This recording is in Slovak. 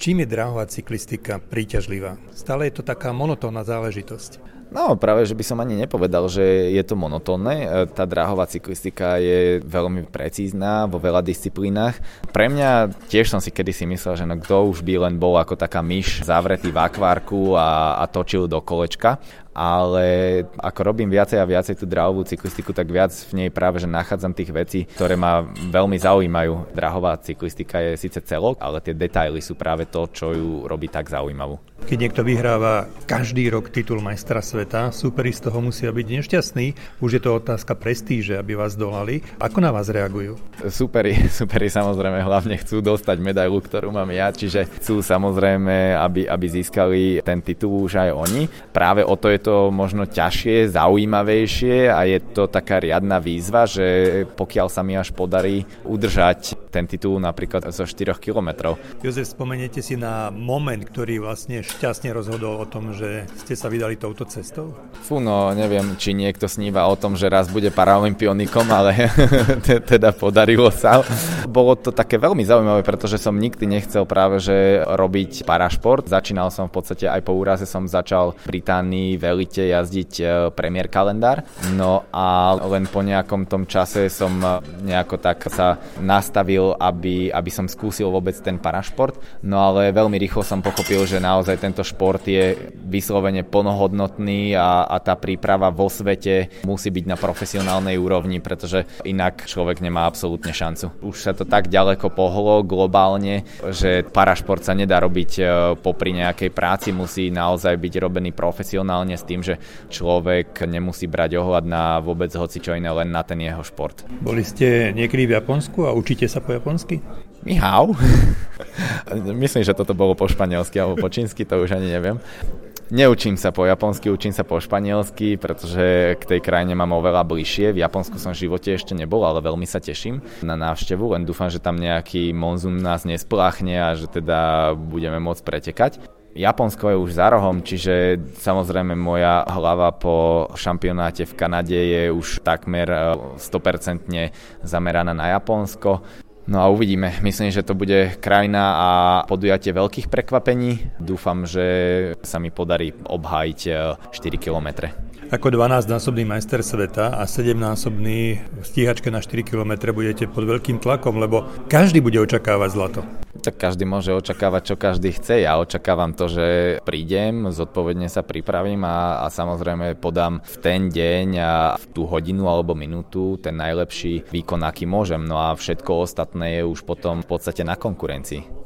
Čím je dráhová cyklistika príťažlivá? Stále je to taká monotónna záležitosť. No, práve, že by som ani nepovedal, že je to monotónne. Tá dráhová cyklistika je veľmi precízna vo veľa disciplínach. Pre mňa tiež som si kedysi myslel, že kto už by len bol ako taká myš zavretý v akvárku a točil do kolečka. Ale ako robím viacej a viacej tú dráhovú cyklistiku, tak viac v nej práve, že nachádzam tých vecí, ktoré ma veľmi zaujímajú. Dráhová cyklistika je síce celok, ale tie detaily sú práve to, čo ju robí tak zaujímavú. Keď niekto vyhráva každý rok titul majstra sveta, súperi z toho musia byť nešťastní. Už je to otázka prestíže, aby vás dolali. Ako na vás reagujú? Súperi samozrejme hlavne chcú dostať medailu, ktorú mám ja, čiže chcú samozrejme, aby získali ten titul už aj oni. Práve o to je to možno ťažšie, zaujímavejšie a je to taká riadna výzva, že pokiaľ sa mi až podarí udržať ten titul napríklad zo 4 kilometrov. Jozef, spomeniete si na moment, ktorý vlastne šťastne rozhodol o tom, že ste sa vydali touto cestou? No neviem, či niekto sníva o tom, že raz bude paraolympionikom, ale teda podarilo sa. Bolo to také veľmi zaujímavé, pretože som nikdy nechcel práve že robiť parašport. Začínal som v podstate aj po úraze som začal v Británii v elite jazdiť Premier kalendár. No a len po nejakom tom čase som nejako tak sa nastavil, aby som skúsil vôbec ten parašport. No ale veľmi rýchlo som pochopil, že naozaj tento šport je vyslovene plnohodnotný a tá príprava vo svete musí byť na profesionálnej úrovni, pretože inak človek nemá absolútne šancu. Už sa to tak ďaleko pohlo globálne, že parašport sa nedá robiť popri nejakej práci, musí naozaj byť robený profesionálne s tým, že človek nemusí brať ohľad na vôbec hocičo iné, len na ten jeho šport. Boli ste niekedy v Japonsku a učíte sa po japonsky? Mihau. Myslím, že toto bolo po španielsky alebo po čínsky, to už ani neviem. Neučím sa po japonsky, učím sa po španielsky, pretože k tej krajine mám oveľa bližšie. V Japonsku som v živote ešte nebol, ale veľmi sa teším na návštevu, len dúfam, že tam nejaký monzún nás nespláchne a že teda budeme môcť pretekať. Japonsko je už za rohom, čiže samozrejme moja hlava po šampionáte v Kanade je už takmer 100% zameraná na Japonsko. No a uvidíme. Myslím, že to bude krajina a podujatie veľkých prekvapení. Dúfam, že sa mi podarí obhájiť 4 kilometre. Ako 12-násobný majster sveta a 7-násobný stíhačke na 4 km budete pod veľkým tlakom, lebo každý bude očakávať zlato. Tak každý môže očakávať, čo každý chce. Ja očakávam to, že prídem, zodpovedne sa pripravím a samozrejme podám v ten deň a v tú hodinu alebo minútu ten najlepší výkon, aký môžem. No a všetko ostatné je už potom v podstate na konkurencii.